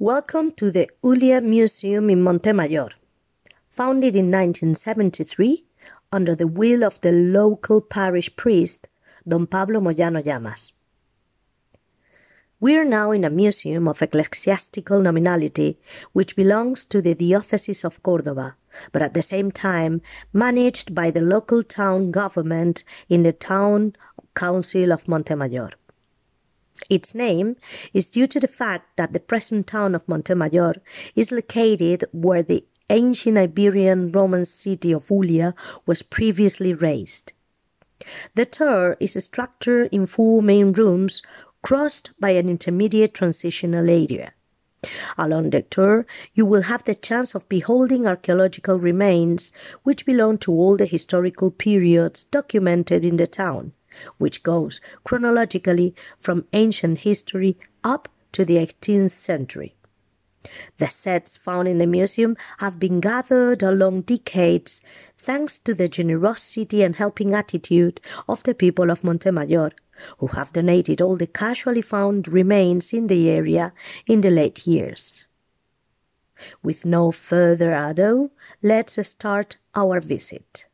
Welcome to the Ulia Museum in Montemayor. Founded in 1973 under the will of the local parish priest, Don Pablo Moyano Llamas. We are now in a museum of ecclesiastical nominality which belongs to the Diocese of Córdoba, but at the same time managed by the local town government in the Town Council of Montemayor. Its name is due to the fact that the present town of Montemayor is located where the ancient Iberian Roman city of Ulia was previously raised. The tour is structured in 4 main rooms crossed by an intermediate transitional area. Along the tour, you will have the chance of beholding archaeological remains which belong to all the historical periods documented in the town, which goes chronologically from ancient history up to the 18th century. The sets found in the museum have been gathered along decades thanks to the generosity and helping attitude of the people of Montemayor, who have donated all the casually found remains in the area in the late years. With no further ado, let's start our visit.